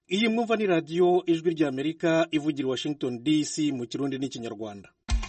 iyi mwumva ni radiyo ijwi ry'Amerika ivugira i Washington DC mu Kirundi n'Ikinyarwanda.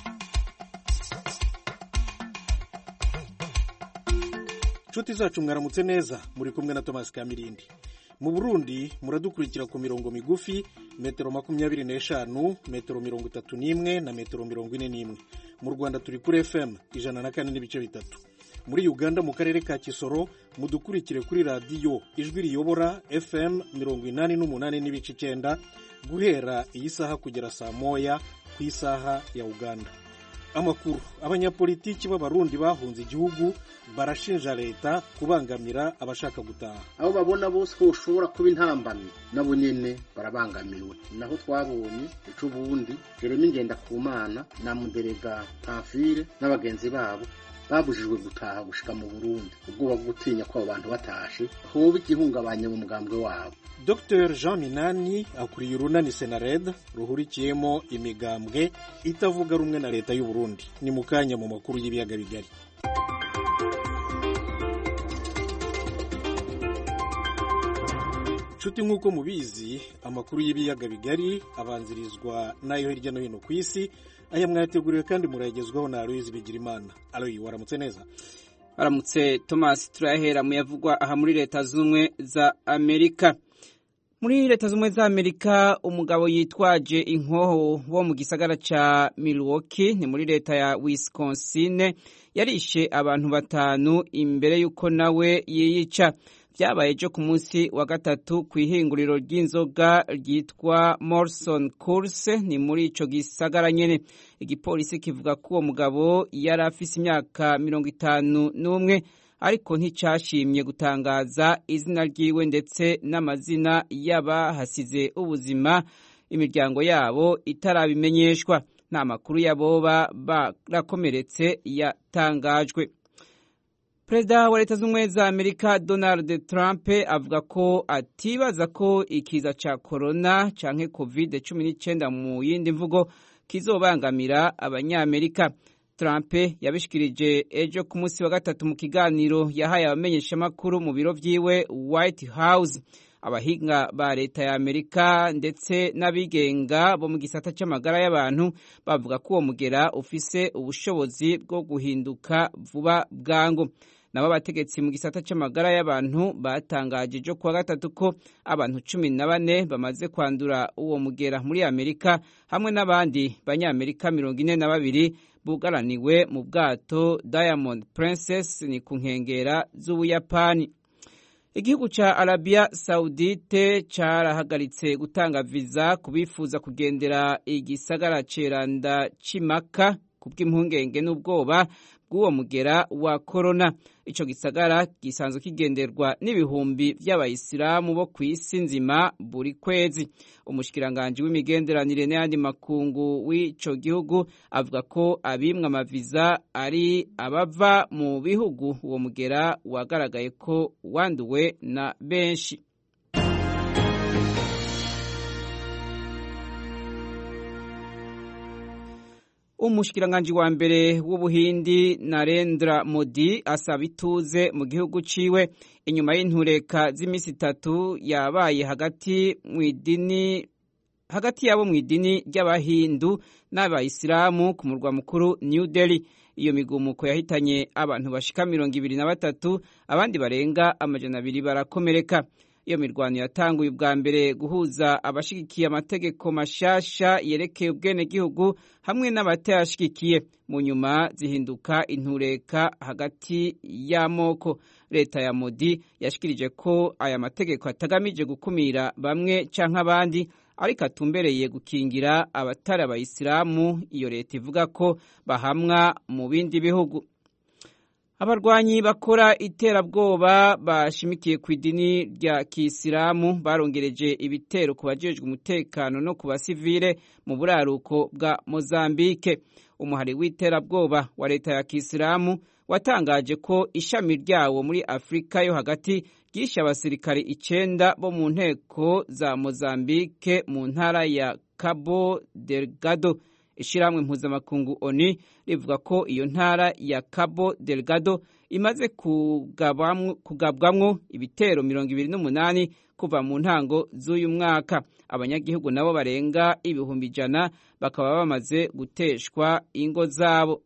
Nshuti zacu mwaramutse neza, muri kumwe na Thomas Kamirindi. Mu Burundi muradukurikira ku mirongo migufi metero 25, metero 31 na metero 41. Mu Rwanda turi kuri FM 104.3. Muri Uganda mu karere ka Kisoro mudukurikire kuri radiyo ijwi riyobora FM 88.9 guhera iyi saha kugera saa moya ku isaha ya Uganda. Amakuru, abanyapolitiki b'abarundi bahunze igihugu barashinja leta kubangamira abashaka gutaha. Abo babona bose ko ushobora kuba intambamyi nabo nyene barabangamiwe. Naho twabonye ico bundi Jeremy Ngendakumana na Muderega Pamphile n'abagenzi babo babujijwe gutaha gushika mu Burundi ubwo bagutinya ko abantu batashe hoba igihungabanye mu mugambwe wabo. Dr Jean Minani akuriye urunani Senared ruhurikiyemo imigambwe itavuga rumwe na leta y'u Burundi. Ni mukanya mu makuru y'ibiyaga bigari. Nshuti nk'uko mubizi, amakuru y'ibiyaga bigari abanzirizwa nayo hirya no hino ku isi. Aya mwateguriwe kandi murayagezwaho na Aloyizi Bigirimana. Aloyi, waramutse neza? Waramutse Thomas. Turahera mu yavugwa aha muri leta z'umwe za Amerika. Muri leta z'umwe za Amerika, umugabo yitwaje inkoho wo mu gisagara ca Milwaukee ni muri leta ya Wisconsin yarishe abantu 5 imbere yuko nawe yiyica. Vyabaye ejo ku munsi wa gatatu kw'ihinguriro ry'inzoga ryitwa Molson Coors ni muri ico gisagara nyene. Igipolisi kivuga ko uwo mugabo yari afise imyaka 51 ariko nticashimye gutangaza izina ryiwe ndetse n'amazina y'abahasize ubuzima, imiryango yabo itarabimenyeshwa. Nta makuru y'aboba barakomeretse yatangajwe. Perezida wa leta z'umwe za Amerika Donald Trump avuga ko atibaza ko ikiza ca corona canke COVID-19 mu yindi mvugo kizobangamira abanyamerika. Trump yabishikirije ejo ku munsi wa gatatu mu kiganiro yahaye abamenyeshamakuru mu biro vyiwe White House. Abahinga ba leta ya Amerika ndetse n'abigenga bo mu gisata c'amagara y'abantu bavuga ko uwo mugera ufise ubushobozi bwo guhinduka vuba bwangu. Nabo abategetsi mu gisata c'amagara y'abantu batangaje ejo kuwa gatatu ko abantu 14 bamaze kwandura uwo mugera muri Amerika hamwe n'abandi banyamerika 42 bugaraniwe mu bwato Diamond Princess ni ku nkengera z'Ubuyapani. Igihugu ca Arabia Saudite carahagaritse gutanga visa kubifuza kugendera igisagara ceranda c'Imaka kubw'impungenge n'ubwoba bw'uwo mugera wa corona. Ico gisagara gisanzwe kigenderwa n'ibihumbi vy'abayisilamu bo kw'isi nzima buri kwezi. Umushikiranganje w'imigenderanire n'ayandi makungu w'ico gihugu avuga ko abimwe amaviza ari abava mu bihugu uwo mugera wagaragaye ko wanduwe na benshi. Umushikiranganje wa mbere w'Ubuhindi Narendra Modi asaba ituze mu gihugu ciwe inyuma y'intureka z'imisi 3 yabaye hagati yabo mu idini ry'abahindu n'abayisilamu ku murwa mukuru New Delhi. Iyo migumuko yahitanye abantu bashika 23, abandi barenga 200 barakomereka. Iyo mirwano yatanguye ubwa mbere guhuza abashigikiye amategeko mashasha yerekeye ubwene gihugu hamwe n'abatayashigikiye, mu nyuma zihinduka intureka hagati y'amoko. Leta ya Modi yashikirije ko aya mategeko atagamije gukumira bamwe canke abandi ariko atumbereye gukingira abatari abayisilamu. Iyo leta ivuga ko bahamwa mu bindi bihugu. Abarwanyi bakora iterabwoba bashimikiye ku idini rya Kisilamu barongereje ibitero ku bajejwe umutekano no ku basivile mu buraruko bwa Mozambique. Umuhari w'iterabwoba wa leta ya Kisilamu watangaje ko ishami ryawo muri Afrika yo hagati ryishe abasirikari 9 bo mu nteko za Mozambique mu ntara ya Cabo Delgado. Ishiramwe mpuzamakungu ONU rivuga ko iyo ntara ya Cabo Delgado imaze kugabwamwo ibitero 28 kuva mu ntango z'uyu mwaka. Abanyagihugu nabo barenga 100,000 bakaba bamaze guteshwa ingo zabo.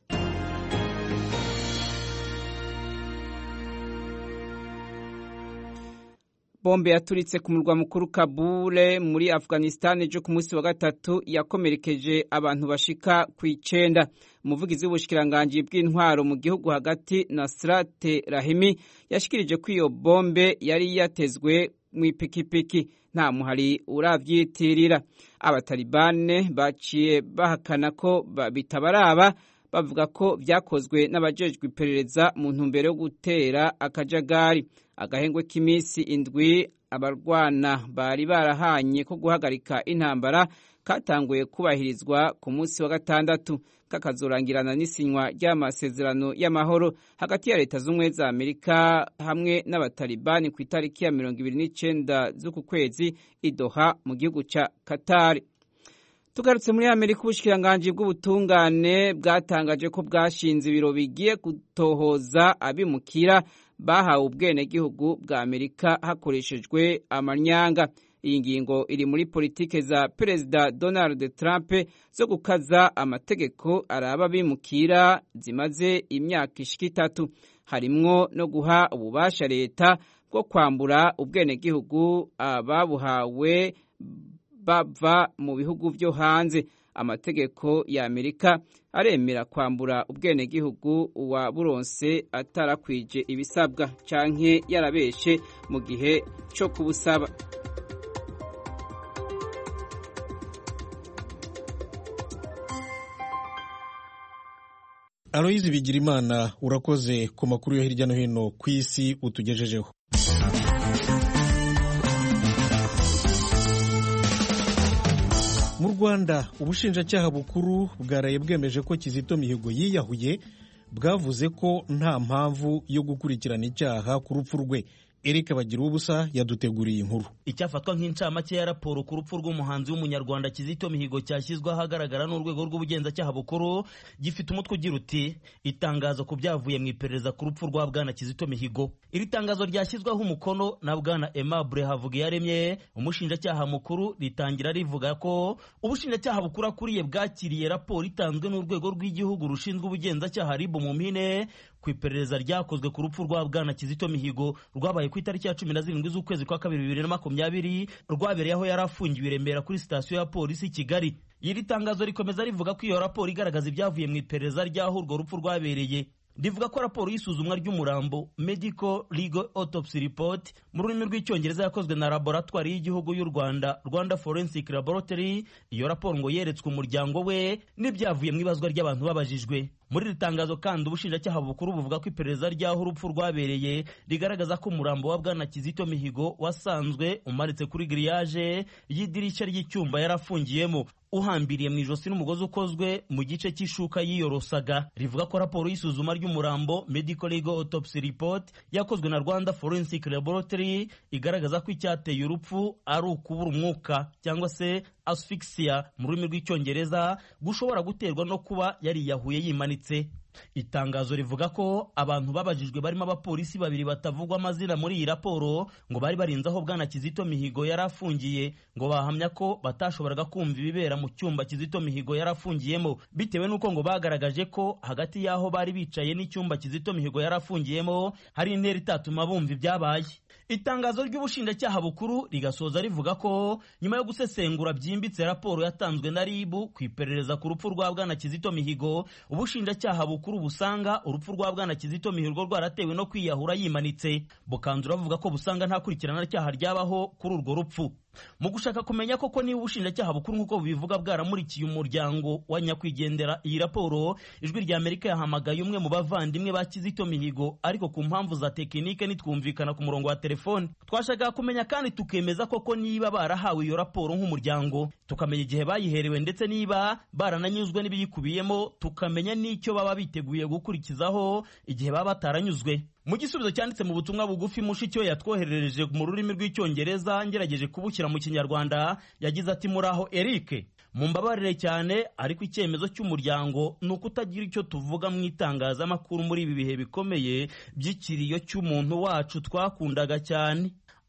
Bombe yaturitse ku murwa mukuru Kabul muri Afghanistan ejo ku munsi wa gatatu yakomerekeje abantu bashika ku 9. Umuvugizi w'ubushikiranganje bw'intwaro mu gihugu hagati Nasrat Rahimi yashikirije ko iyo bombe yari yatezwe mu ipikipiki, nta muhari uravyitirira. Abatalibane baciye bahakana ko bitabaraba, bavuga ko vyakozwe n'abajejwe iperereza mu ntumbero yo gutera akajagari. Agahengwe k'imisi 7 abarwana bari barahanye ko guhagarika intambara katanguye kubahirizwa ku munsi wa gatandatu, kakazorangirana n'isinywa ry'amasezerano y'amahoro hagati ya Leta z'Ubumwe za Amerika hamwe n'abatalibani ku itariki ya 29 z'uku kwezi i Doha mu gihugu ca Qatar. Tugarutse muri Amerika, ubushikiranganje bw'ubutungane bwatangaje ko bwashinze ibiro bigiye gutohoza abimukira bahawe ubwenegihugu bwa Amerika hakoreshejwe amanyanga. Iyi ngingo iri muri politike za Perezida Donald Trump zo gukaza amategeko araba abimukira zimaze imyaka ishika 3, harimwo no guha ububasha leta bwo kwambura ubwenegihugu ababuhawe bava mu bihugu byo hanze. Amategeko ya Amerika aremera kwambura ubwenegihugu wa buronse atarakwije ibisabwa canke yarabeshe mu gihe cyo kubusaba. Aloyizi Bigirimana, urakoze ku makuru yo hirya no hino ku isi utugejejeho. Mu Rwanda, ubushinjacyaha bukuru bwaraye bwemeje ko Kizito Mihigo yiyahuye, bwavuze ko nta mpamvu yo gukurikirana icyaha ku rupfu rwe. Eric Bagiruwubusa yaduteguriye inkuru. Icyafatwa nk'incamake ya raporo ku rupfu rw'umuhanzi w'umunyarwanda Kizito Mihigo cyashyizwe ahagaragara n'urwego rw'ubugenzacyaha bukuru, gifite umutwe ugira uti itangazo ku byavuye mu iperereza ku rupfu rwa bwana Kizito Mihigo. Iri tangazo ryashyizweho umukono na bwana Aimable Havugiyaremye, umushinjacyaha mukuru, ritangira rivuga ko ubushinjacyaha bukuru akuriye bwakiriye raporo itanzwe n'urwego rw'igihugu rushinzwe ubugenzacyaha RIB mu mpine ku iperereza ryakozwe ku rupfu rwa bwana Kizito Mihigo rwabaye ku itariki ya 17 z'ukwezi kwa 2020, rwabereye aho yari afungiwe i Remera kuri sitasiyo ya polisi Kigali. Iri tangazo rikomeza rivuga ko iyo raporo igaragaza ibyavuye mu iperereza ry'aho urwo rupfu rwabereye. Rivuga ko raporo y'isuzumwa ry'umurambo Medical Legal Autopsy Report mu rurimi rw'icyongereza yakozwe na laboratoire y'igihugu y'u Rwanda, Rwanda Forensic Laboratory. Iyo raporo ngo yeretswe umuryango we n'ibyavuye mu ibazwa ry'abantu babajijwe. Muri iri tangazo kandi ubushinjacyaha bukuru buvuga ko iperereza ry'aho urupfu rwabereye rigaragaza ko umurambo wa bwana Kizito Mihigo wasanzwe umaritse kuri grillage y'idirishya ry'icyumba yarafungiyemo, uhambiriye mu ijosi n'umugozi ukozwe mu gice cy'ishuka yiyorosaga. Rivuga ko raporo y'isuzuma ry'umurambo Medical Legal Autopsy Report yakozwe na Rwanda Forensic Laboratory igaragaza ko icyateye urupfu ari ukubura umwuka cyangwa se asphyxia mu rurimi rw'icyongereza, gushobora guterwa no kuba yariyahuye yimanitse. Itangazo rivuga ko abantu babajijwe barimo abapolisi 2 batavugwa amazina muri iyi raporo ngo bari barinze aho bwana Kizito Mihigo yarafungiye, ngo bahamya ko batashoboraga kumva ibibera mu cyumba Kizito Mihigo yarafungiyemo, bitewe nuko ngo bagaragaje ko hagati yaho bari bicaye n'icyumba Kizito Mihigo yarafungiyemo hari intera itatuma bumva ibyabaye. Itangazo ry'ubushinjacyaha bukuru rigasoza rivuga ko nyuma yo gusesengura byimbitse raporo yatanzwe na RIB ku iperereza ku rupfu rwa bwana Kizito Mihigo, ubushinjacyaha bukuru busanga urupfu rwa bwana Kizito Mihigo rwaratewe no kwiyahura yimanitse. Bukanzura bavuga ko busanga nta kurikirana cyaha ryabaho kuri urwo rupfu. Mu gushaka kumenya koko niba ubushinjacyaha bukuru nk'uko bivuga bwaramurikiye umuryango wa nyakwigendera iyi raporo, Ijwi rya Amerika yahamagaye umwe mu bavandimwe ba Kizito Mihigo, ariko ku mpamvu za tekinike nitwumvikana ku murongo wa telefone. Twashaka kumenya kandi tukemeza koko niba barahawe iyo raporo nk'umuryango, tukamenya igihe bayiherewe ndetse niba barananyuzwe n'ibiyikubiyemo, tukamenya n'icyo baba biteguye gukurikizaho igihe baba bataranyuzwe. Mu gisubizo cyanditse mu butumwa bugufi Mushiki yatwoherereje mu rurimi rw'icyongereza ngerageje kubukira mu kinyarwanda, yagize ati muraho Eric, mumbabarire cyane ariko icyemezo cy'umuryango ni ukutagira icyo tuvuga mu itangazamakuru muri ibi bihe bikomeye by'ikiriyo cy'umuntu wacu twakundaga cyane.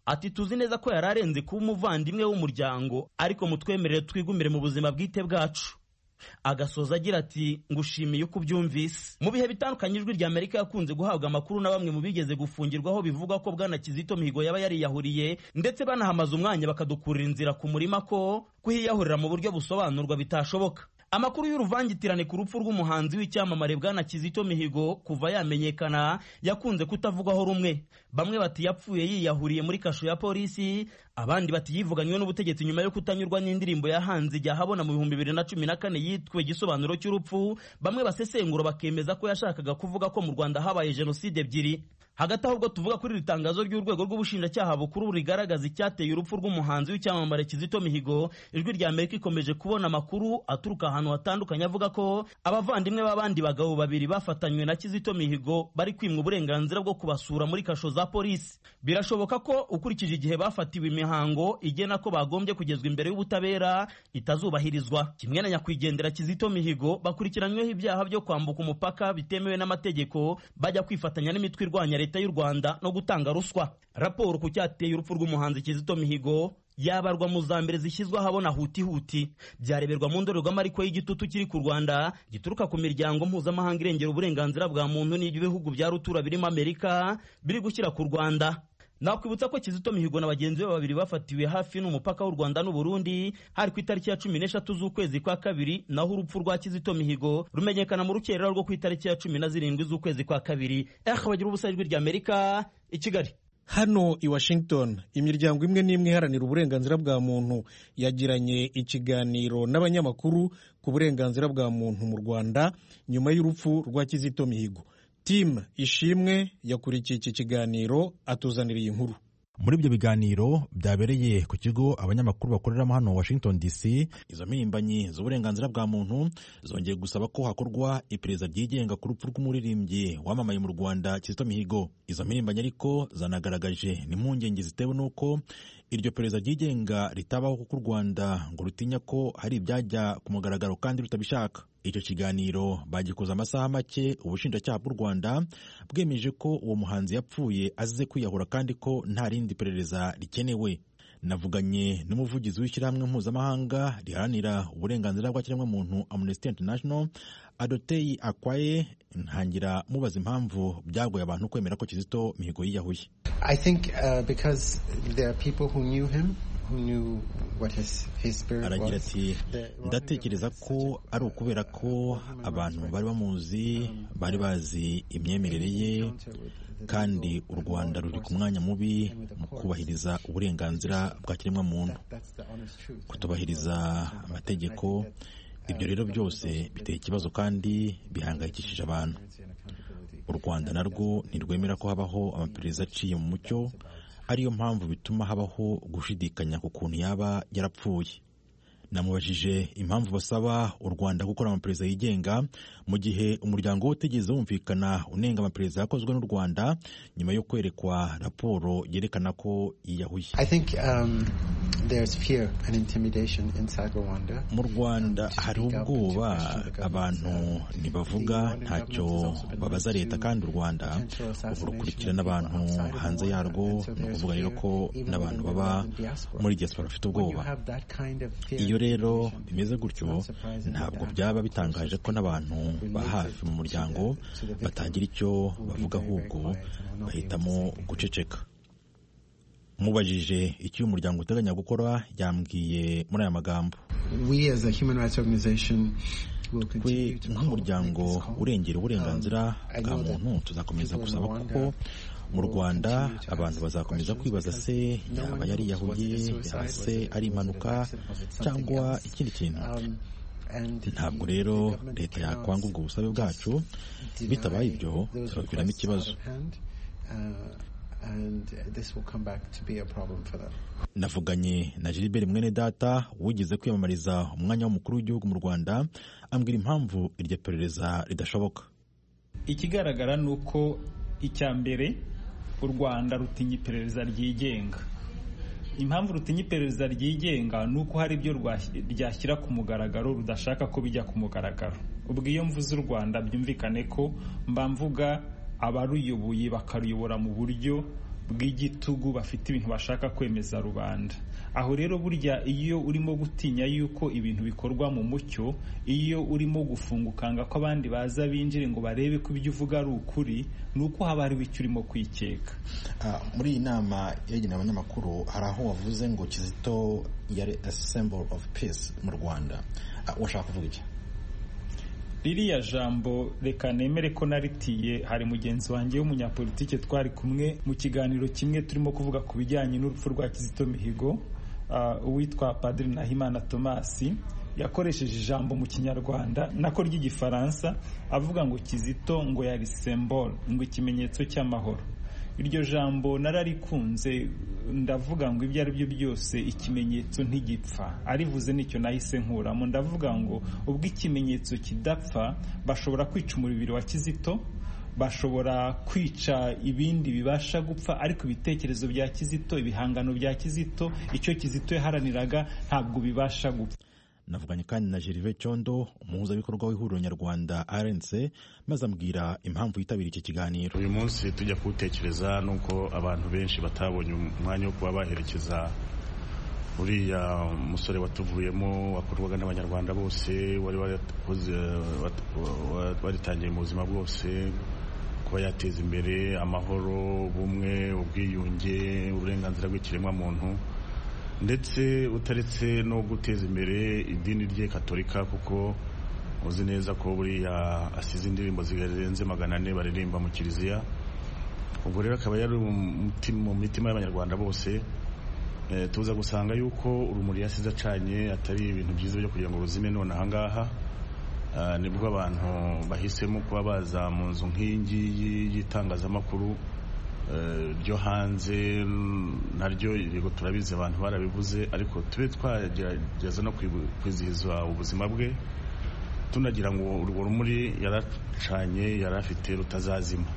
ati tuzi neza ko yari arenze kuba umuvandimwe w'umuryango, ariko mutwemerere twigumire mu buzima bwite bwacu. Agasoza agira ati ngushimiye uko ubyumvise. Mu bihe bitandukanye ijwi rya Amerika yakunze guhabwa amakuru na bamwe mu bigeze gufungirwaho bivuga ko Bwana Kizito Mihigo yaba yariyahuriye, ndetse banahamaze umwanya bakadukurira inzira ku murima ko kuhiyahurira mu buryo busobanurwa bitashoboka. Amakuru y'uruvangitirane ku rupfu rw'umuhanzi w'icyamamare Bwana Kizito Mihigo kuva yamenyekana yakunze kutavugwaho rumwe. Bamwe bati yapfuye yiyahuriye muri kasho ya polisi, abandi bati yivuganywe n'ubutegetsi nyuma yo kutanyurwa n'indirimbo yahanze ijya habona mu 2014 yitwe Igisobanuro cy'urupfu. Bamwe basesengura bakemeza ko yashakaga kuvuga ko mu Rwanda habaye jenoside ebyiri. Hagati aho ubwo tuvuga kuri iri tangazo ry'urwego rw'ubushinjacyaha bukuru rigaragaza icyateye urupfu rw'umuhanzi w'icyamamare Kizito Mihigo, ijwi rya Amerika ikomeje kubona amakuru aturuka ahantu hatandukanye avuga ko abavandimwe b'abandi bagabo babiri bafatanywe na Kizito Mihigo bari kwimwa uburenganzira bwo kubasura muri kasho za polisi. Birashoboka ko ukurikije igihe bafatiwe imihango igena ko bagombye kugezwa imbere y'ubutabera itazubahirizwa. Kimwe na nyakwigendera Kizito Mihigo bakurikiranyweho ibyaha byo kwambuka umupaka bitemewe n'amategeko, bajya kwifatanya n'imitwe irwanya leta y'u Rwanda no gutanga ruswa. Raporo ku cyateye urupfu rw'umuhanzi Kizito Mihigo yabarwa mu za mbere zishyizwe ahabona huti byareberwa mu ndorerwamo ariko y'igitutu kiri ku Rwanda gituruka ku miryango mpuzamahanga irengera uburenganzira bwa muntu n'ibihugu bya rutura birimo Amerika biri gushyira ku Rwanda. Nakwibutsa ko Kizito Mihigo na bagenzi be babiri bafatiwe hafi n'umupaka w'u Rwanda n'u Burundi hari ku itariki ya 13 z'ukwezi kwa kabiri, naho urupfu rwa Kizito Mihigo rumenyekana mu rukerera rwo ku itariki ya 17 z'ukwezi kwa kabiri. Bagira ubusa ijwi rya Amerika i Kigali. Hano i Washington imiryango imwe n'imwe iharanira uburenganzira bwa muntu yagiranye ikiganiro n'abanyamakuru ku burenganzira bwa muntu mu Rwanda nyuma y'urupfu rwa Kizito Mihigo. Tim Ishimwe yakurikiye iki kiganiro atuzaniriye inkuru. Muri ibyo biganiro byabereye ku kigo abanyamakuru bakoreramo hano Washington DC, izo mpirimbanyi z'uburenganzira bwa muntu zongeye gusaba ko hakorwa iperereza ryigenga ku rupfu rw'umuririmbyi wamamaye mu Rwanda Kizito Mihigo. Izo mpirimbanyi ariko zanagaragaje n'impungenge zitewe n'uko iryo perereza ryigenga ritabaho kuko u Rwanda ngo rutinya ko hari ibyajya ku mugaragaro kandi rutabishaka. Icyo kiganiro bagikoze amasaha make ubushinjacyaha bw'u Rwanda bwemeje ko uwo muhanzi yapfuye azize kwiyahura kandi ko nta rindi perereza rikenewe. Navuganye n'umuvugizi w'ishyirahamwe mpuzamahanga riharanira uburenganzira bw'ikiremwamuntu Amnesty International, Adotei Akwaye, ntangira mubaza impamvu byagoye abantu kwemera ko Kizito Mihigo yiyahuye. I think because there are people who knew him, aragira ati ndatekereza ko ari ukubera ko abantu bari bamuzi, bari bazi imyemerere ye, kandi u Rwanda ruri ku mwanya mubi mu kubahiriza uburenganzira bwa kiremwamuntu, kutubahiriza amategeko. Ibyo rero byose biteye ikibazo kandi bihangayikishije abantu. U Rwanda narwo ntirwemera ko habaho amaperereza aciye mu mucyo, ariyo mpamvu bituma habaho gushidikanya ku kuntu yaba yarapfuye. Namubajije impamvu basaba u Rwanda gukora amaperereza yigenga mu gihe umuryango utigeze wumvikana unenga amaperereza yakozwe n'u Rwanda nyuma yo kwerekwa raporo yerekana ko yiyahuye. I think there's fear and intimidation inside Rwanda. Mu Rwanda hari ubwoba, abantu ntibavuga, ntacyo babaza leta, kandi u Rwanda ubu rukurikirana abantu hanze yarwo. Ni ukuvuga rero ko n'abantu baba muri diaspora bafite ubwoba. Iyo rero bimeze gutyo ntabwo byaba bitangaje ko n'abantu ba hafi mu muryango batagira icyo bavuga, ahubwo bahitamo guceceka. Mubajije icyo umuryango uteganya gukora, yambwiye muri aya magambo: twe nk'umuryango urengera uburenganzira bwa muntu tuzakomeza gusaba kuko mu Rwanda abantu bazakomeza kwibaza se yaba yariyahuye, yaba se ari impanuka cyangwa ikindi kintu. Ntabwo rero leta yakwanga ubwo busabe bwacu, bitabaye ibyo tuzaviramo ikibazo. Navuganye na Gilbert Mwenedata wigeze kwiyamamariza umwanya w'umukuru w'igihugu mu Rwanda, ambwira impamvu iryo perereza ridashoboka. Ikigaragara ni uko icya mbere u Rwanda rutinya iperereza ryigenga. Impamvu rutinya iperereza ryigenga ni uko hari ibyo ryashyira ku mugaragaro rudashaka ko bijya ku mugaragaro. Ubwo iyo mvuze u Rwanda byumvikane ko mba mvuga abaruyoboye bakaruyobora mu buryo bw'igitugu bafite ibintu bashaka kwemeza rubanda. Aho rero burya iyo urimo gutinya yuko ibintu bikorwa mu mucyo, iyo urimo gufungukanga ko abandi baza binjire ngo barebe ko ibyo uvuga ari ukuri, nuko haba hariho icyo urimo kwikeka. Muri iyi nama yagenewe abanyamakuru hari aho wavuze ngo Kizito yari a symbol of peace mu Rwanda. Washaka kuvuga iki? Ririya jambo reka nemere ko naritiye, hari mugenzi wanjye w'umunyapolitike twari kumwe mu kiganiro kimwe turimo kuvuga ku bijyanye n'urupfu rwa Kizito Mihigo, uwitwa Padiri Nahimana Thomas yakoresheje ijambo mu Kinyarwanda nako ry'Igifaransa avuga ngo Kizito ngo yari symbol, ngo ikimenyetso cy'amahoro. Iryo jambo nararikunze, ndavuga ngo ibyo ari byo byose ikimenyetso ntigipfa. Arivuze nicyo nahise nkuramo, ndavuga ngo ubwo ikimenyetso kidapfa bashobora kwica umubiri wa Kizito, bashobora kwica ibindi bibasha gupfa, ariko ibitekerezo bya Kizito, ibihangano bya Kizito, icyo Kizito yaharaniraga ntabwo bibasha gupfa. Navuganye kandi na Gervais Cyondo, umuhuzabikorwa w'ihuriro nyarwanda RNC, maze ambwira impamvu yitabira iki kiganiro. Uyu munsi tujya kuwutekereza nuko abantu benshi batabonye umwanya wo kuba baherekeza uriya musore watuvuyemo, wakorwaga n'abanyarwanda bose, wari waritangiye mu buzima bwose kuba yateza imbere amahoro, ubumwe, ubwiyunge, uburenganzira bw'ikiremwamuntu, ndetse utaretse no guteza imbere idini rye Katolika, kuko uzi neza ko buriya asize indirimbo zirenze 400 baririmba mu kiliziya. Ubwo rero akaba yari mu mitima y'abanyarwanda bose. Tuza gusanga yuko urumuri yasize acanye atari ibintu byiza byo kugira ngo ruzime none ahangaha. Nibwo abantu bahisemo kuba baza mu nzu nk'ingi y'itangazamakuru ryo hanze, naryo yego turabizi abantu barabivuze, ariko tube twagerageza no kwizihiza ubuzima bwe, tunagira ngo urwo rumuri yaracanye yarafite rutazazima.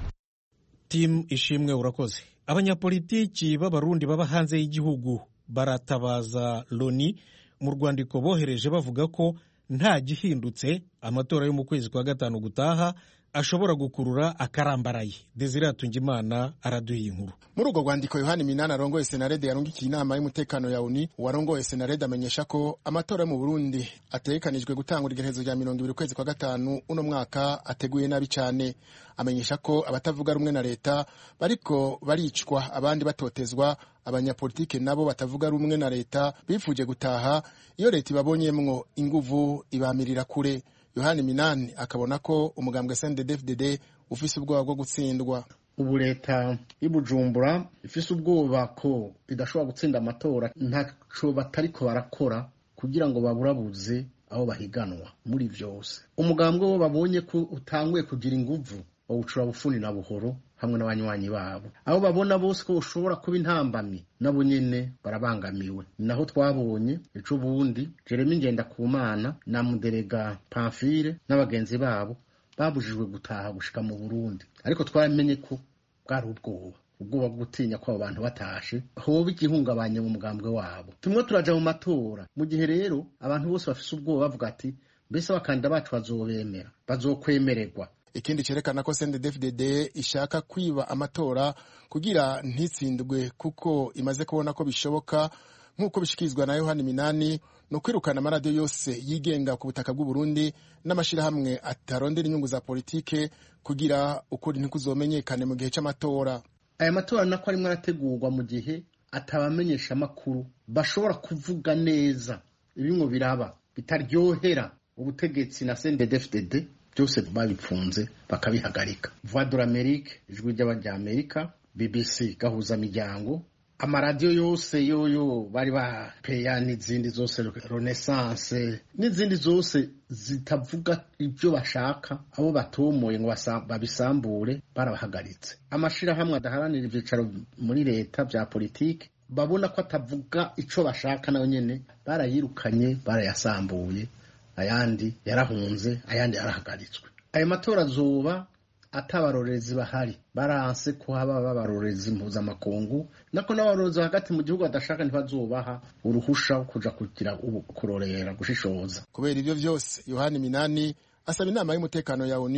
Tim Ishimwe, urakoze. Abanyapolitiki b'abarundi baba hanze y'igihugu baratabaza Loni mu rwandiko bohereje bavuga ko nta gihindutse amatora yo mu kwezi kwa gatanu gutaha ashobora gukurura akarambaraye. Desire Atungimana araduha inkuru. Muri urwo rwandiko Yohani Minani arongoye Senarede yarungikiye inama y'umutekano ya ONU, warongoye Senarede amenyesha ko amatora yo mu Burundi ategekanijwe gutangura igerekezo rya 20 kwezi kwa gatanu uno mwaka ateguye nabi cyane. Amenyesha ko abatavuga rumwe na leta bariko baricwa, abandi batotezwa, abanyapolitike nabo batavuga rumwe na leta bifuje gutaha iyo leta ibabonyemwo inguvu ibamirira kure. Yohani Minani akabona ko umugambwe CNDD-FDD ufise ubwoba bwo gutsindwa. Ubu leta y'Ibujumbura ifise ubwoba ko idashobora gutsinda amatora, ntaco batariko barakora kugira ngo baburabuze aho bahiganwa muri vyose. Umugambwe wo babonye ko utanguye kugira inguvu bawucura bufuni na buhoro hamwe n'abanywanyi babo. Abo babona bose ko ushobora kuba intambamyi nabo nyene barabangamiwe. Naho twabonye ejo bundi Jeremy Ngendakumana na Muderega Pamphile n'abagenzi babo babujijwe gutaha gushika mu Burundi, ariko twamenye ko bwari ubwoba bwo gutinya ko abantu batashe hoba igihungabanye mu mugambwe wabo. Tumwe turaja mu matora, mu gihe rero abantu bose bafise ubwoba bavuga ati mbese abakandida bacu bazobemera, bazokwemererwa. Ikindi cerekana ko CNDD-FDD ishaka kwiba amatora kugira ntitsindwe kuko imaze kubona ko bishoboka, nk'uko bishikizwa na Yohani Minani, no kwirukana amaradiyo yose yigenga ku butaka bw'u Burundi n'amashirahamwe atarondera inyungu za politike kugira ukuri ntikuzomenyekane mu gihe c'amatora. Aya matora nako arimwe arategurwa mu gihe atabamenyesha amakuru bashobora kuvuga neza ibingo biraba bitaryohera ubutegetsi na CNDD-FDD, byose babipfunze bakabihagarika. Voix de l'Amérique, ijwi ry'Abanyamerika, BBC gahuza miryango, amaradiyo yose yoyo bari bapeya n'izindi zose, Renaissance n'izindi zose zitavuga ibyo bashaka, abo batomoye ngo babisambure barabahagaritse. Amashirahamwe adaharanira ivyicaro muri leta bya politike babona ko atavuga ico bashaka nayo nyene barayirukanye, barayasambuye, ayandi yarahunze, ayandi yarahagaritswe. Ayo matora azoba atabarorezi bahari, baranse ko haba abarorezi mpuzamakungu, nako n'abarorezi hagati mu gihugu adashaka ntibazobaha uruhusha kuja kugira kurorera gushishoza. Kubera ivyo vyose Yohani Minani asaba inama y'umutekano ya ONU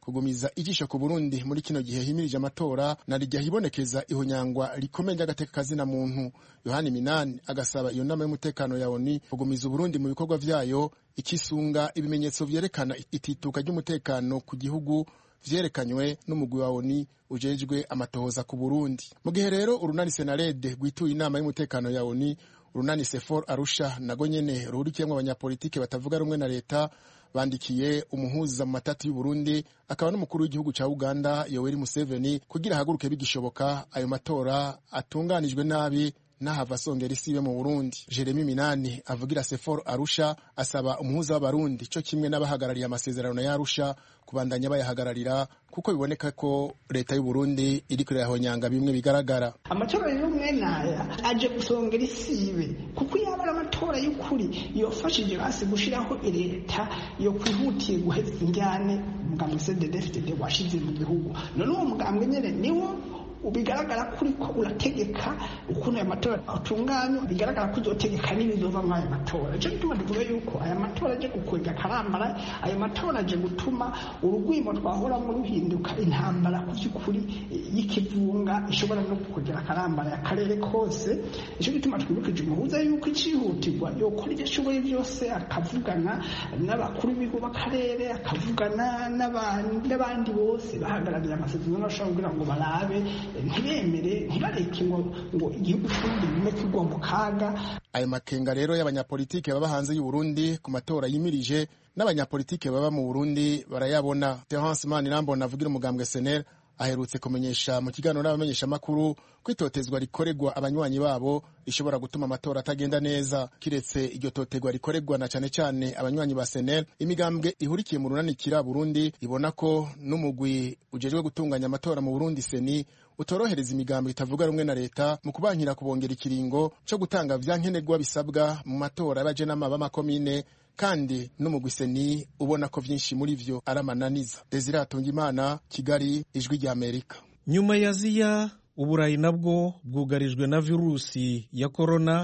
kugumiza ijisho ku Burundi muri kino gihe himirije amatora na rijya hibonekeza ihonyangwa rikomeye ry'agateka kazina muntu. Yohani Minani agasaba iyo nama y'umutekano ya ONU kugumiza Burundi mu bikorwa vyayo ikisunga ibimenyetso vyerekana itituka ry'umutekano ku gihugu vyerekanywe n'umugwi wa ONU ujejwe amatohoza ku Burundi. Mu gihe rero urunani Senarede gwituye inama y'umutekano ya ONU, urunani Sefor Arusha nago nyene ruhurikiyemwo abanyapolitike batavuga rumwe na leta bandikiye umuhuza mu matati y'u Burundi akaba n'umukuru w'igihugu ca Uganda Yoweri Museveni kugira haguruke bigishoboka ayo matora atunganijwe nabi n'ahava songera isibe mu Burundi. Jeremy Minani avugira Sefor Arusha asaba umuhuza w'abarundi co kimwe n'abahagarariye amasezerano ya Arusha kubandanya bayahagararira kuko biboneka ko leta y'u Burundi iriko irahonyanga bimwe bigaragara. Amatora y'umwe naya aje gusongera isibe kuko yabara amatora y'ukuri yofashije hasi gushiraho leta yo kwihutiye guheza injyane umugambwe CNDD-FDD washize mu gihugu. None uwo mugambwe nyene niwo ubigaragara kuri ko urategeka ukuntu aya matora atunganywa, bigaragara ko uzotegeka n'ibizova muri aya matora. Ico gituma tuvuga yuko aya matora aje gukwega karambara, aya matora aje gutuma urugwimo twahoramo ruhinduka intambara ku by'ukuri y'ikivunga ishobora no kugera karambara y'akarere kose. Ico gituma twibukije umuhuza yuko icihutirwa yokora ibyo ashoboye byose akavugana n'abakuru b'ibihugu b'akarere, akavugana n'abandi bose bahagarariye amasezerano ashobora kugira ngo barabe ntibemere ntibareke ngo igihugu cy'uburundi bime kigwa mu kaga. Ayo makenga rero y'abanyapolitike baba hanze y'u Burundi ku matora yimirije n'abanyapolitike baba mu Burundi barayabona. Terence Manirambona avugira umugambwe SNL aherutse kumenyesha mu kiganiro n'abamenyesha makuru kwitotezwa rikoregwa abanywanyi babo ishobora gutuma amatora atagenda neza. Kiretse iryo totegwa rikoregwa na cane cane abanywanyi ba SNL, imigambwe ihurikiye mu runanikira Burundi ibona ko n'umugwi ujejwe gutunganya amatora mu Burundi seni utorohereza imigambwe itavuga rumwe na leta mu kubankira kubongera ikiringo cyo gutanga vyankenerwa bisabwa mu matora y'abaje n'amakomine, kandi n'umugwi seni ubona ko vyinshi muri vyo aramananiza. Desire Atungimana, Kigali, Ijwi rya Amerika. Nyuma ya Aziya, Uburayi nabwo bwugarijwe na virusi ya corona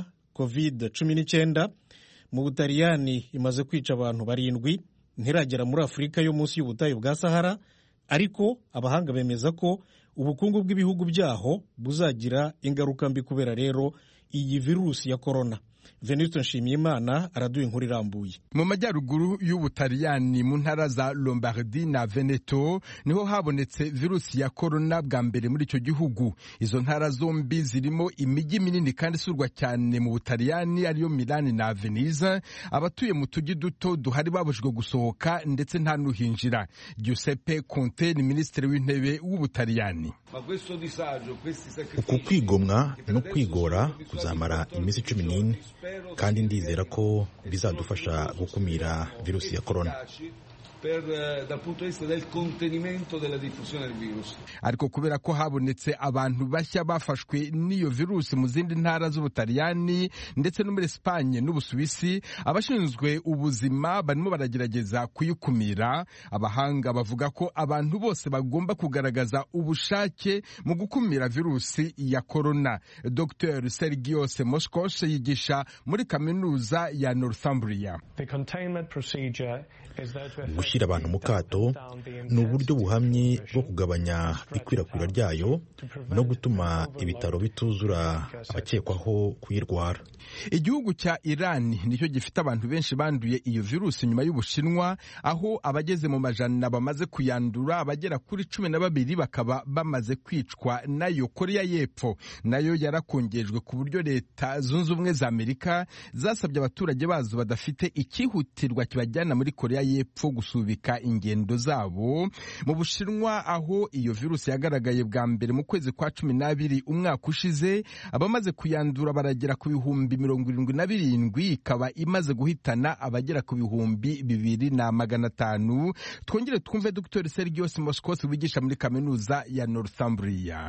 COVID-19. Mu Butaliyani imaze kwica abantu 7, ntiragera muri Afurika yo munsi y'ubutayu bwa Sahara, ariko abahanga bemeza ko ubukungu bw'ibihugu byaho buzagira ingaruka mbi kubera rero iyi virusi ya corona. Venuste Nshimiyimana araduha inkuru irambuye. Mu majyaruguru y'Ubutaliyani mu ntara za Lombardi na Veneto niho habonetse virusi ya corona bwa mbere muri icyo gihugu. Izo ntara zombi zirimo imijyi minini kandi isurwa cyane mu Butaliyani ariyo Milan na Venice. Abatuye mu tujyi duto duhari babujijwe gusohoka ndetse nta nuhinjira. Giuseppe Conte ni minisitiri w'intebe w'Ubutaliyani. Uku kwigomwa no kwigora kuzamara iminsi 14 kandi ndizera ko bizadufasha gukumira virusi ya corona. Dal punto di vista del contenimento della diffusione del virus. Ariko kubera ko habonetse abantu bashya bafashwe n'iyo virusi mu zindi ntara z'Ubutaliyani ndetse no muri Espagne n'Ubusuwisi, abashinzwe ubuzima barimo baragerageza kuyikumira. Abahanga bavuga ko abantu bose bagomba kugaragaza ubushake mu gukumira virusi ya corona. Dr. Sergios Moskos yigisha muri kaminuza ya Northumbria. Gushyira abantu mu kato ni uburyo buhamye bwo kugabanya ikwirakwira ryayo no gutuma ibitaro bituzura abakekwaho kuyirwara. Igihugu cya Iran nicyo gifite abantu benshi banduye iyo virusi nyuma y'Ubushinwa, aho abageze mu majana bamaze kuyandura, abagera kuri 12 bakaba bamaze kwicwa nayo. Korea y'Epfo nayo yarakongejwe ku buryo Leta Zunze Ubumwe za Amerika zasabye abaturage bazo badafite ikihutirwa kibajyana muri Korea y'Epfo gusubika ingendo zabo. Mu Bushinwa aho iyo virusi yagaragaye bwa mbere mu kwezi kwa 12 umwaka ushize, abamaze kuyandura baragera ku bihumbi 77, ikaba imaze guhitana abagera ku bihumbi 2,500. Twongere twumve Dr. Sergios Moskos wigisha muri kaminuza ya Northumbria.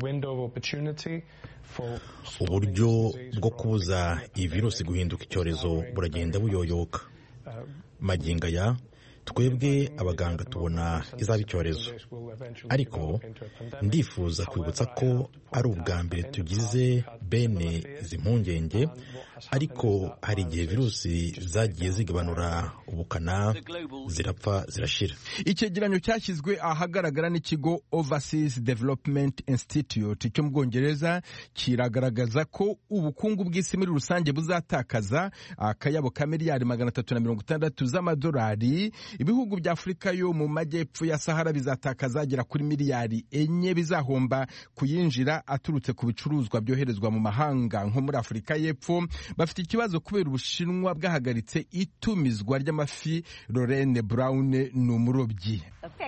Uburyo bwo kubuza iyi virusi guhinduka icyorezo buragenda buyoyoka. Magingo aya twebwe abaganga tubona izaba icyorezo, ariko ndifuza kwibutsa ko ari ubwa mbere tugize bene izi mpungenge ariko hari igihe virusi zagiye zigabanura ubukana zirapfa zirashira. Icyegeranyo cyashyizwe ahagaragara n'ikigo Overseas Development Institute cyo mu Bwongereza kiragaragaza ko ubukungu bw'isi muri rusange buzatakaza akayabo ka miliyari 360 z'amadolari. Ibihugu bya Afurika yo mu majyepfo ya Sahara bizatakaza agera kuri miliyari 4 bizahomba kuyinjira aturutse ku bicuruzwa byoherezwa mu mahanga. Nko muri Afurika y'Epfo bafite ikibazo kubera Ubushinwa bwahagaritse itumizwa ry'amafi. Lorraine Brown ni umurobyi.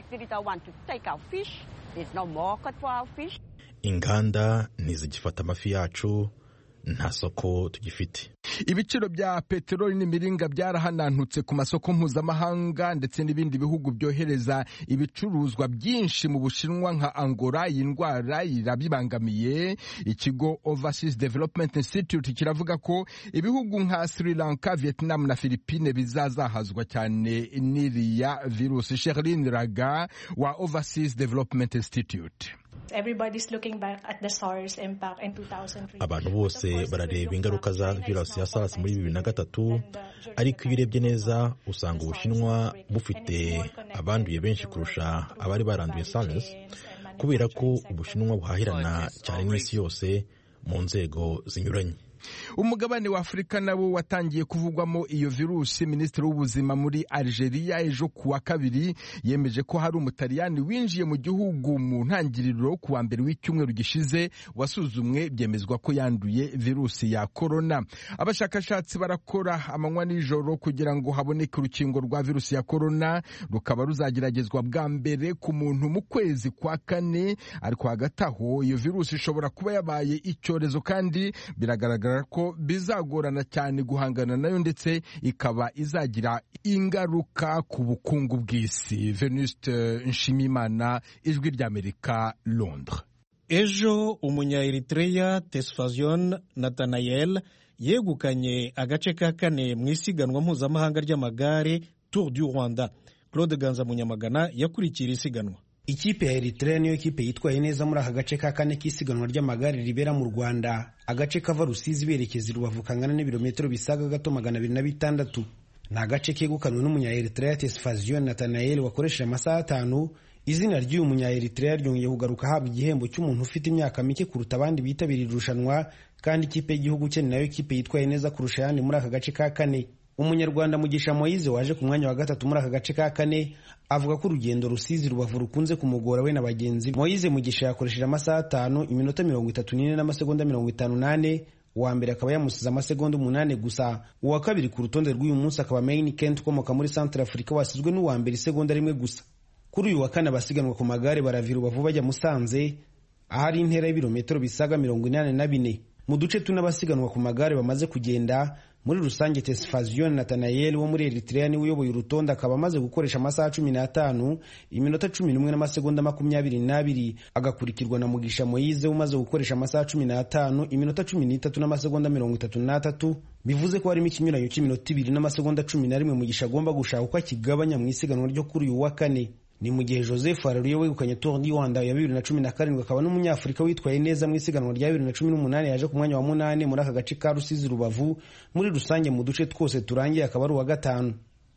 Inganda ntizigifata amafi yacu, nta soko tugifite. Ibiciro bya peteroli n'imiringa byarahanantutse ku masoko mpuzamahanga ndetse n'ibindi bihugu byohereza ibicuruzwa byinshi mu Bushinwa nka Angola. Iyi ndwara irabibangamiye. Ikigo Overseas Development Institute kiravuga ko ibihugu nka Sri Lanka, Vietnam na Philippines bizazahazwa cyane n'iriya virusi. Sherline Raga wa Overseas Development Institute. Abantu bose barareba ingaruka za virusi ya SARS muri 2003, ariko iyo urebye neza usanga Ubushinwa bufite abanduye benshi kurusha abari baranduye SARS, kubera ko Ubushinwa buhahirana cyane n'isi yose mu nzego zinyuranye. Umugabane wa Afurika nabo watangiye kuvugwamo iyo virusi. Minisitiri w'ubuzima muri Algeria ejo kuwa kabiri yemeje ko hari Umutaliyani winjiye mu gihugu mu ntangiriro kuwa mbere w'icyumweru gishize wasuzumwe byemezwa ko yanduye virusi ya corona. Abashakashatsi barakora amanywa n'ijoro kugira ngo haboneke urukingo rwa virusi ya corona, rukaba ruzageragezwa bwa mbere ku muntu mu kwezi kwa 4. Ariko hagati aho iyo virusi ishobora kuba yabaye icyorezo kandi biragaragara ko bizagorana cyane guhangana nayo ndetse ikaba izagira ingaruka ku bukungu bw'isi. Venuste Nshimimana, Ijwi ry'Amerika, Londres. Ejo umunya-Eritrea Tesfazion Nathanael yegukanye agace ka 4 mu isiganwa mpuzamahanga ry'amagare Tour du Rwanda. Claude Ganza Munyamagana yakurikira isiganwa. Ikipe ya Eritrea niyo kipe yitwaye neza muri aka gace ka 4 k'isiganwa ry'amagare ribera mu Rwanda. Agace kava Rusizi berekeza Rubavu kangana n'ibirometero bisaga gato 206. Ni agace kegukanwe n'umunya-Eritrea Tesfazion Nathanael wakoresheje amasaha 5. Izina ry'uyu munya-Eritrea ryongeye kugaruka habwa igihembo cy'umuntu ufite imyaka mike kuruta abandi bitabiriye irushanwa, kandi ikipe y'igihugu cye nayo kipe yitwaye neza kurusha yandi muri aka gace ka 4. Umunyarwanda Mugisha Moise waje ku mwanya wa 3 muri aka gace ka 4 avuga ko urugendo Rusizi Rubavu rukunze kumugora we na bagenzi. Moise Mugisha yakoresheje amasaha 5 iminota 34 n'amasegonda 58. Uwa mbere akaba yamusize amasegonda 8 gusa. Uwa kabiri ku rutonde rw'uyu munsi akaba Main Kent ukomoka muri Central Africa wasizwe n'uwa mbere isegonda 1 gusa. Kuri uyu wa kane abasiganwa ku magare baravira Rubavu bajya Musanze ahari intera y'ibirometero bisaga 84. Mu duce tunabasiganwa ku magare bamaze kugenda. Muri rusange Tesfazion Nathanael wo muri Eritrea niwe uyoboye urutonde, akaba amaze gukoresha amasaha 15 iminota 11 n'amasegonda 22, agakurikirwa na Mugisha Moise umaze gukoresha amasaha 15 iminota 13 n'amasegonda 33. Bivuze ko harimo ikinyuranyo cy'iminota 2 n'amasegonda 11 Mugisha agomba gushaka uko akigabanya mu isiganwa ryo kuri uyu wa kane. Ni mu gihe Joseph Areruya wegukanye Tour du Rwanda ya 2017 akaba n'umunyafurika witwaye neza mu isiganwa rya 2018 yaje ku mwanya wa 8 muri aka gace ka Rusizi Rubavu. Muri rusange mu duce twose turangiye akaba ari uwa 5.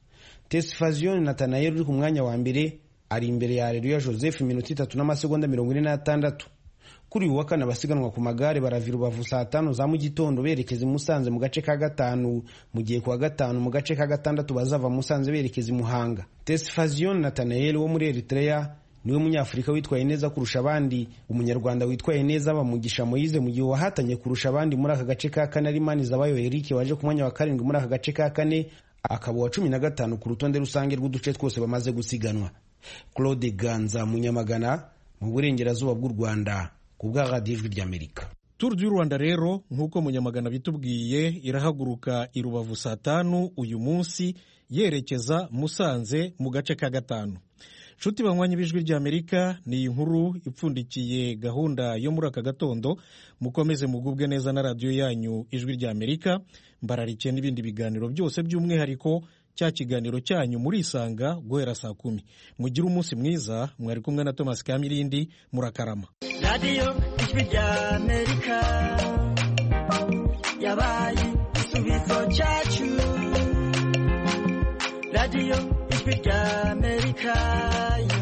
Tesfazion Nathanael uri ku mwanya wa mbere ari imbere ya Areruya Joseph iminota 3 n'amasegonda 46. Kuri uyu wa kane abasiganwa ku magare baravira Rubavu saa 5 za mu gitondo berekeza Musanze mu gace ka 5, mu gihe kwa 5 mu gace ka 6 bazava Musanze berekeza Muhanga. Tesfazion Nathanael wo muri Eritrea niwe munyafurika witwaye neza kurusha abandi. Umunyarwanda witwaye neza Mugisha Moise mu gihe wahatanye kurusha abandi muri aka gace ka 4 ari Manizabayo Eric waje ku mwanya wa 7 muri aka gace ka 4, akaba wa 15 ku rutonde rusange rw'uduce twose bamaze gusiganwa. Claude Ganza Munyamagana mu burengerazuba bw'u Rwanda ku bwa Radio Ijwi ry'Amerika. Tour du Rwanda rero nk'uko Munyamagana bitubwiye irahaguruka i Rubavu saa 5 uyu munsi yerekeza Musanze mu gace ka 5. Nshuti banywanyi b'Ijwi ry'Amerika, ni inkuru ipfundikiye gahunda yo muri aka gatondo. Mukomeze mugubwe neza na radio yanyu Ijwi ry'Amerika. Mbararikiye n'ibindi biganiro byose by'umwihariko cya kiganiro cyanyu muri Isanga guhera saa 10. Mugire umunsi mwiza. Mwari kumwe na Thomas Kamirindi. Murakarama. Radio Ijwi ry'Amerika yabaye cyacu radiyo ijwi rya Amerika